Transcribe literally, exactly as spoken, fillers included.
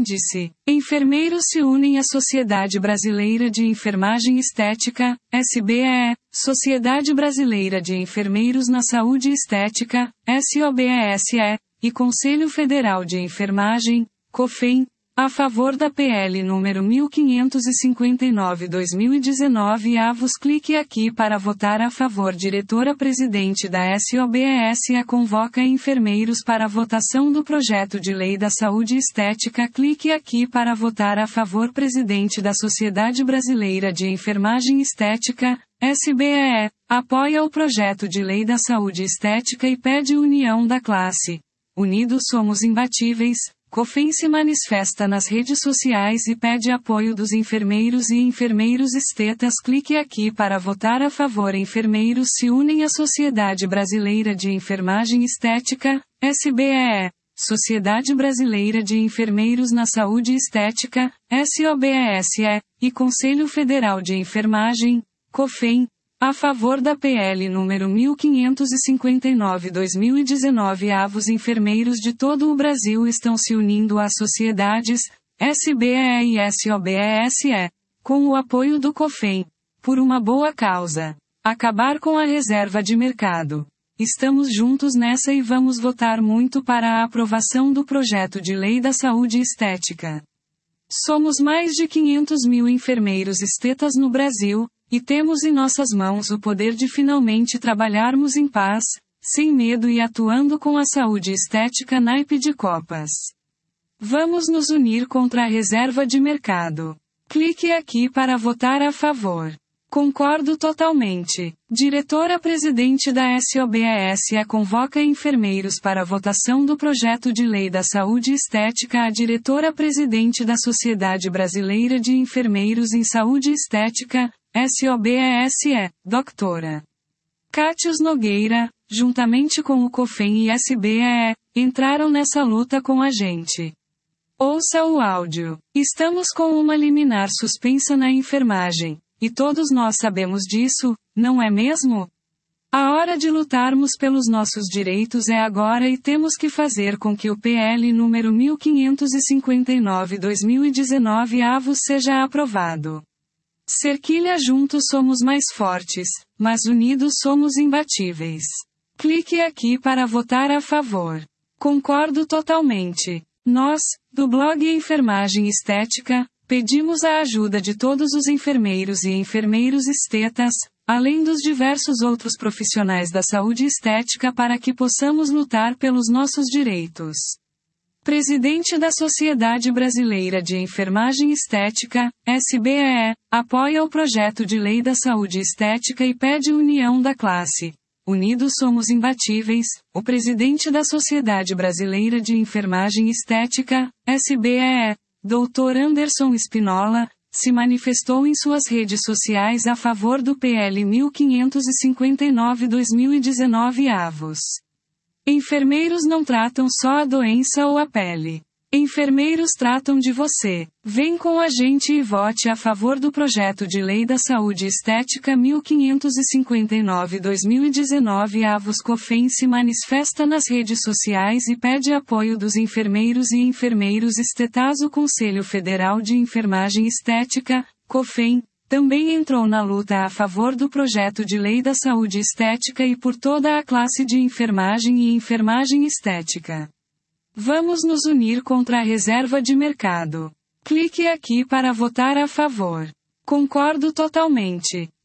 Índice: enfermeiros se unem à Sociedade Brasileira de Enfermagem Estética, S B E E, Sociedade Brasileira de Enfermeiros na Saúde Estética, S O B E S E, e Conselho Federal de Enfermagem, COFEN, a favor da P L número mil quinhentos e cinquenta e nove barra dois mil e dezenove. Avos clique aqui para votar a favor. Diretora-presidente da S O B E S E convoca enfermeiros para a votação do projeto de lei da saúde estética. Clique aqui para votar a favor. Presidente da Sociedade Brasileira de Enfermagem Estética, S B E E, apoia o projeto de lei da saúde estética e pede união da classe. Unidos somos imbatíveis. COFEN se manifesta nas redes sociais e pede apoio dos enfermeiros e enfermeiros estetas. Clique aqui para votar a favor. Enfermeiros se unem à Sociedade Brasileira de Enfermagem Estética, S B E E, Sociedade Brasileira de Enfermeiros na Saúde Estética, S O B E S E, e Conselho Federal de Enfermagem, COFEN, a favor da P L número mil quinhentos e cinquenta e nove barra dois mil e dezenove. Avos enfermeiros de todo o Brasil estão se unindo às sociedades, S B E E e S O B E S E, com o apoio do COFEN, por uma boa causa: acabar com a reserva de mercado. Estamos juntos nessa e vamos votar muito para a aprovação do projeto de lei da saúde estética. Somos mais de quinhentos mil enfermeiros estetas no Brasil, e temos em nossas mãos o poder de finalmente trabalharmos em paz, sem medo e atuando com a saúde estética naipe de copas. Vamos nos unir contra a reserva de mercado. Clique aqui para votar a favor. Concordo totalmente. Diretora-presidente da S O B E S E convoca enfermeiros para a votação do projeto de lei da saúde estética. A diretora-presidente da Sociedade Brasileira de Enfermeiros em Saúde Estética, S O B E S E, doutora Cátius Nogueira, juntamente com o COFEN e S B E E, entraram nessa luta com a gente. Ouça o áudio. Estamos com uma liminar suspensa na enfermagem, e todos nós sabemos disso, não é mesmo? A hora de lutarmos pelos nossos direitos é agora e temos que fazer com que o P L número mil quinhentos e cinquenta e nove barra dois mil e dezenove avos seja aprovado. Cerquilha: juntos somos mais fortes, mas unidos somos imbatíveis. Clique aqui para votar a favor. Concordo totalmente. Nós, do blog Enfermagem Estética, pedimos a ajuda de todos os enfermeiros e enfermeiros estetas, além dos diversos outros profissionais da saúde estética, para que possamos lutar pelos nossos direitos. Presidente da Sociedade Brasileira de Enfermagem Estética, S B E E, apoia o projeto de lei da saúde estética e pede união da classe. Unidos somos imbatíveis. O presidente da Sociedade Brasileira de Enfermagem Estética, S B E E, doutor Anderson Espinola, se manifestou em suas redes sociais a favor do P L mil quinhentos e cinquenta e nove barra dois mil e dezenove. Avos. Enfermeiros não tratam só a doença ou a pele. Enfermeiros tratam de você. Vem com a gente e vote a favor do projeto de lei da saúde estética mil quinhentos e cinquenta e nove barra dois mil e dezenove. Avos. COFEN se manifesta nas redes sociais e pede apoio dos enfermeiros e enfermeiros estetas. O Conselho Federal de Enfermagem Estética, COFEN, também entrou na luta a favor do projeto de lei da saúde estética e por toda a classe de enfermagem e enfermagem estética. Vamos nos unir contra a reserva de mercado. Clique aqui para votar a favor. Concordo totalmente.